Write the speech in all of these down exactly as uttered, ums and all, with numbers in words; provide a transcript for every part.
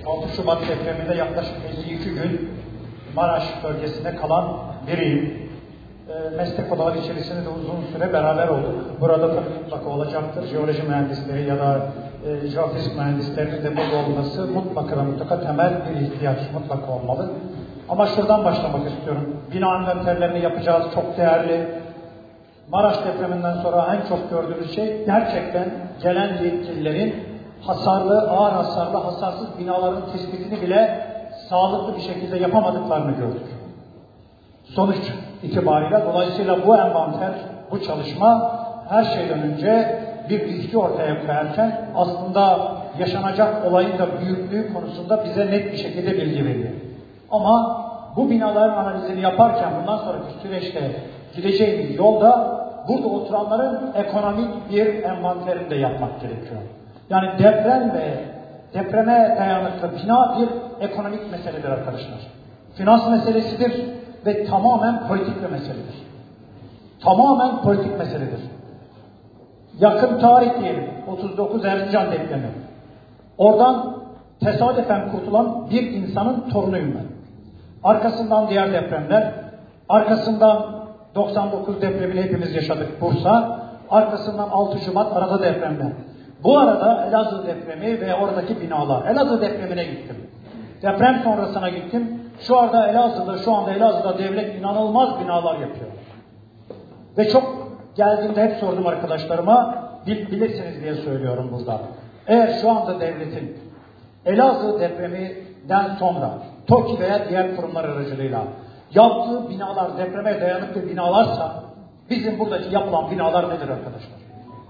altı Şubat depreminde yaklaşık elli iki gün Maraş bölgesinde kalan biriyim. E, meslek odaları içerisinde de uzun süre beraber olduk. Burada tabii mutlaka olacaktır. Jeoloji mühendisleri ya da e, jeofizik mühendislerinin de burada olması mutlaka mutlaka temel bir ihtiyaç mutlaka olmalı. Ama şuradan başlamak istiyorum. Bina envanterlerini yapacağız, çok değerli. Maraş depreminden sonra en çok gördüğümüz şey gerçekten gelen yetkililerin hasarlı, ağır hasarlı, hasarsız binaların tespitini bile sağlıklı bir şekilde yapamadıklarını gördük. Sonuç itibariyle dolayısıyla bu envanter, bu çalışma her şeyden önce bir riski ortaya koyarken aslında yaşanacak olayın da büyüklüğü konusunda bize net bir şekilde bilgi veriyor. Ama bu binaların analizini yaparken bundan sonraki süreçte gideceğimiz yolda burada oturanların ekonomik bir envanterini de yapmak gerekiyor. Yani deprem ve depreme dayanıklı bina bir ekonomik meseledir arkadaşlar. Finans meselesidir ve tamamen politik bir meseledir. Tamamen politik meseledir. Yakın tarih diyelim, otuz dokuz Erzincan depremi. Oradan tesadüfen kurtulan bir insanın torunuyum ben. Arkasından diğer depremler, arkasından doksan dokuz depremini hepimiz yaşadık Bursa, arkasından altı Şubat arada depremler. Bu arada Elazığ depremi ve oradaki binalar. Elazığ depremine gittim. Deprem sonrasına gittim. Şu anda Elazığ'da, şu anda Elazığ'da devlet inanılmaz binalar yapıyor. Ve çok geldiğimde hep sordum arkadaşlarıma, bil, bilirsiniz diye söylüyorum burada. Eğer şu anda devletin Elazığ depreminden sonra TOKİ veya diğer kurumlar aracılığıyla yaptığı binalar depreme dayanıklı binalarsa bizim buradaki yapılan binalar nedir arkadaşlar?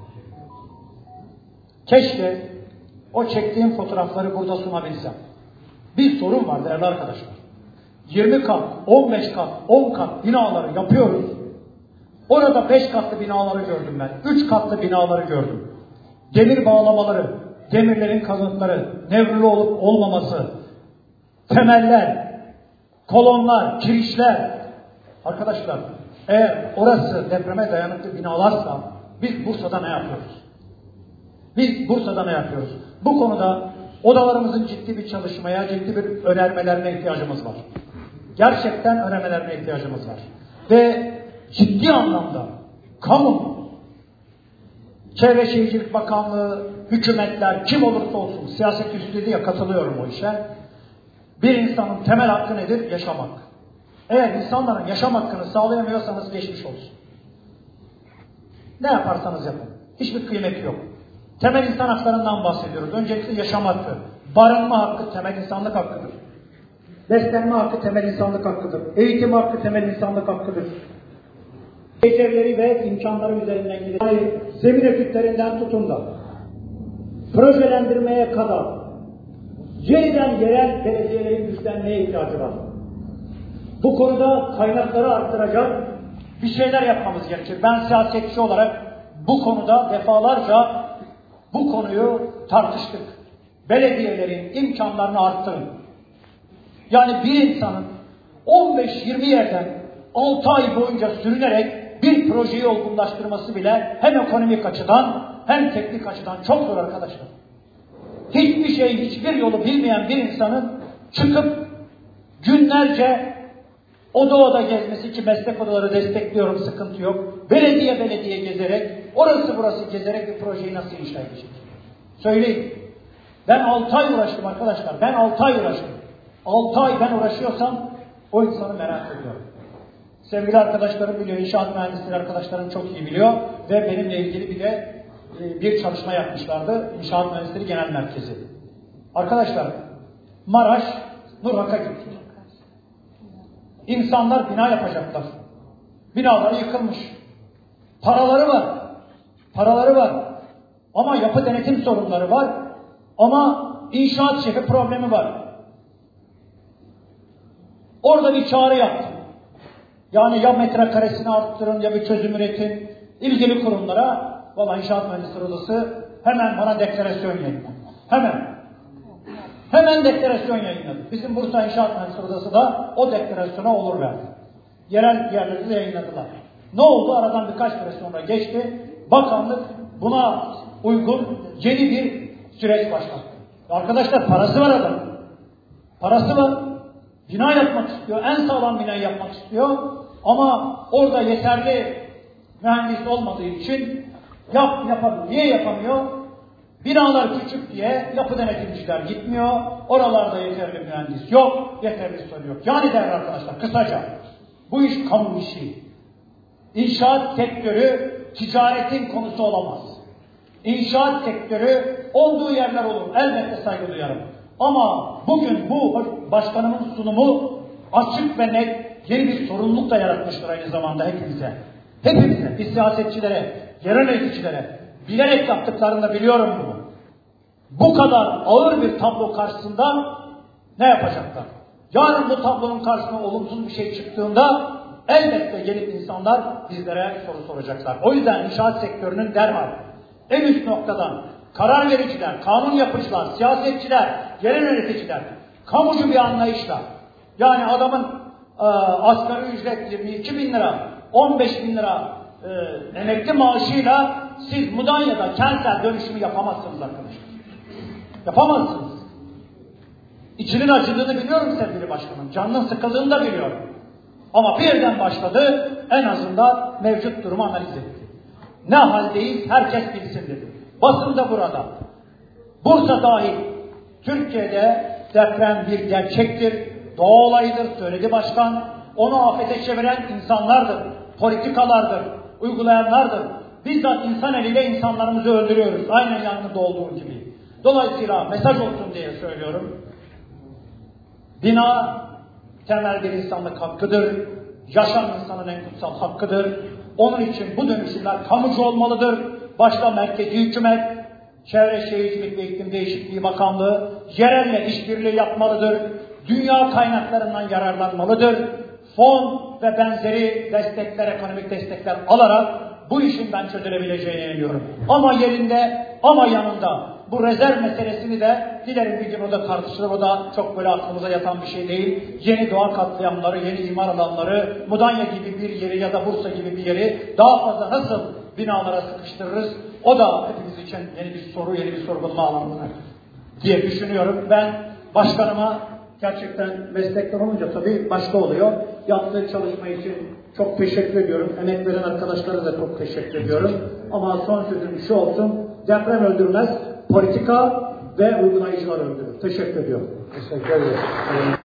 Keşke o çektiğim fotoğrafları burada sunabilsem. Bir sorun var değerli arkadaşlar. yirmi kat, on beş kat, on kat binaları yapıyoruz. Orada beş katlı binaları gördüm ben. üç katlı binaları gördüm. Demir bağlamaları, demirlerin kalıntıları, nevrili olup olmaması, temeller, kolonlar, kirişler. Arkadaşlar, eğer orası depreme dayanıklı binalarsa biz Bursa'da ne yapıyoruz? Biz Bursa'da ne yapıyoruz? Bu konuda odalarımızın ciddi bir çalışmaya, ciddi bir önermelerine ihtiyacımız var. Gerçekten önermelerine ihtiyacımız var. Ve ciddi anlamda kamu, Çevre Şehircilik Bakanlığı, hükümetler, kim olursa olsun siyaset üstü diye katılıyorum o işe. Bir insanın temel hakkı nedir? Yaşamak. Eğer insanların yaşam hakkını sağlayamıyorsanız geçmiş olsun. Ne yaparsanız yapın. Hiçbir kıymeti yok. Temel insan haklarından bahsediyoruz. Öncelikle yaşam hakkı. Barınma hakkı temel insanlık hakkıdır. Beslenme hakkı temel insanlık hakkıdır. Eğitim hakkı temel insanlık hakkıdır. Becerileri ve imkanları üzerinden gidiyor. Yani zemin etütlerinden tutun da projelendirmeye kadar yeniden yerel belediyelerin güçlenmeye ihtiyacı var. Bu konuda kaynakları arttıracak bir şeyler yapmamız gerekir. Ben siyasetçi olarak bu konuda defalarca bu konuyu tartıştık. Belediyelerin imkanlarını arttırın. Yani bir insanın on beş yirmi yerden altı ay boyunca sürünerek bir projeyi olgunlaştırması bile hem ekonomik açıdan hem teknik açıdan çok zor arkadaşlar. Hiçbir şey, hiçbir yolu bilmeyen bir insanın çıkıp günlerce oda oda gezmesi, ki meslek odaları destekliyorum, sıkıntı yok. Belediye belediye gezerek, orası burası gezerek bir projeyi nasıl inşa edecek? Söyleyin. Ben altı ay uğraştım arkadaşlar. Ben altı ay uğraştım. altı ay ben uğraşıyorsam o insanı merak ediyorum. Sevgili arkadaşlarım biliyor, inşaat mühendisleri arkadaşlarım çok iyi biliyor ve benimle ilgili bir de bir çalışma yapmışlardı. İnşaat Mühendisleri Genel Merkezi. Arkadaşlar, Maraş, Nurhak'a gitti. İnsanlar bina yapacaklar. Binaları yıkılmış. Paraları var. Paraları var. Ama yapı denetim sorunları var. Ama inşaat şefi problemi var. Orada bir çağrı yaptım. Yani ya metrekaresini arttırın ya bir çözüm üretin. İlgili kurumlara, vallahi İnşaat Mühendisleri Odası hemen bana deklarasyon yayınladı. Hemen. Hemen deklarasyon yayınladı. Bizim Bursa İnşaat Mühendisleri Odası da o deklarasyona olur verdi. Yerel yerleri de yayınladılar. Ne oldu? Aradan birkaç süre sonra geçti. Bakanlık buna uygun yeni bir süreç başlattı. Arkadaşlar parası var adamın. Parası var. Bina yapmak istiyor. En sağlam binayı yapmak istiyor. Ama orada yeterli mühendis olmadığı için yap yapamıyor. Niye yapamıyor? Binalar küçük diye yapı denetimciler gitmiyor. Oralarda yeterli mühendis yok. Yeterli soru yok. Yani değerli arkadaşlar, kısaca bu iş kamu işi. İnşaat sektörü ticaretin konusu olamaz. İnşaat sektörü olduğu yerler olur. Elbette saygı duyarım. Ama bugün bu başkanımın sunumu açık ve net yeni bir sorumluluk da yaratmıştır aynı zamanda hepimize. Hepimize, biz siyasetçilere, yerel yöneticilere bilerek yaptıklarını da biliyorum bunu. Bu kadar ağır bir tablo karşısında ne yapacaklar? Yarın bu tablonun karşısına olumsuz bir şey çıktığında elbette gelip insanlar bizlere soru soracaklar. O yüzden inşaat sektörünün derhal en üst noktadan karar vericiler, kanun yapıcılar, siyasetçiler, yerel yöneticiler, kamucu bir anlayışla, yani adamın e, asgari ücret yirmi iki bin lira, on beş bin lira e, emekli maaşıyla siz Mudanya'da kentsel dönüşümü yapamazsınız arkadaşlar. Yapamazsınız. İçinin acıdığını biliyorum sevgili başkanım. Canının sıkıldığını da biliyorum. Ama birden başladı, en azından mevcut durumu analiz etti. Ne haldeyiz herkes bilsin dedi. Basın da burada. Bursa dahil Türkiye'de deprem bir gerçektir, doğa olayıdır, söyledi başkan. Onu afete çeviren insanlardır, politikalardır, uygulayanlardır. Bizzat insan eliyle insanlarımızı öldürüyoruz. Aynen yanında olduğu gibi. Dolayısıyla mesaj olsun diye söylüyorum. Bina temel bir insanlık hakkıdır. Yaşam insanın en kutsal hakkıdır. Onun için bu dönüşümler kamucu olmalıdır. Başta merkezi hükümet, Çevre Şehircilik ve İklim Değişikliği Bakanlığı yerelle işbirliği yapmalıdır. Dünya kaynaklarından yararlanmalıdır. Fon ve benzeri destekler, ekonomik destekler alarak bu işin ben çözülebileceğine inanıyorum. Ama yerinde, ama yanında. Bu rezerv meselesini de dilerim bir gün o da tartışılır. O da çok böyle aklımıza yatan bir şey değil. Yeni doğa katliamları, yeni imar alanları, Mudanya gibi bir yeri ya da Bursa gibi bir yeri daha fazla nasıl binalara sıkıştırırız? O da hepimiz için yeni bir soru, yeni bir sorgulama alanı diye düşünüyorum. Ben başkanıma gerçekten meslekten olunca tabii başka oluyor. Yaptığı çalışma için çok teşekkür ediyorum. Emek veren arkadaşlara da çok teşekkür ediyorum. Ama son sözüm şu olsun. Deprem öldürmez, politika ve uygulayıcılar öldürür. Teşekkür ediyorum. Teşekkür ederim.